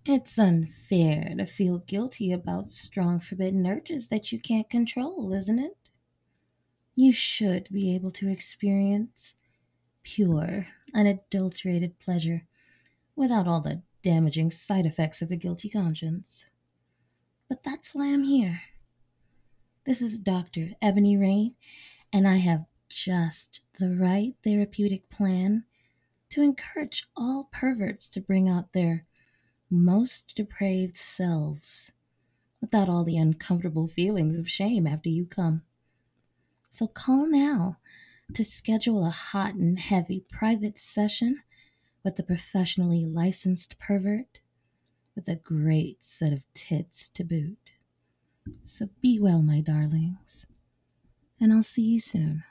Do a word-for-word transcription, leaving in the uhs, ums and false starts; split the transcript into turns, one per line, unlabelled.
It's unfair to feel guilty about strong forbidden urges that you can't control, isn't it? You should be able to experience pure, unadulterated pleasure without all the damaging side effects of a guilty conscience. But that's why I'm here. This is Doctor Ebony Rain, and I have just the right therapeutic plan to encourage all perverts to bring out their most depraved selves without all the uncomfortable feelings of shame after you come. So call now to schedule a hot and heavy private session with a professionally licensed pervert with a great set of tits to boot. So be well, my darlings, and I'll see you soon.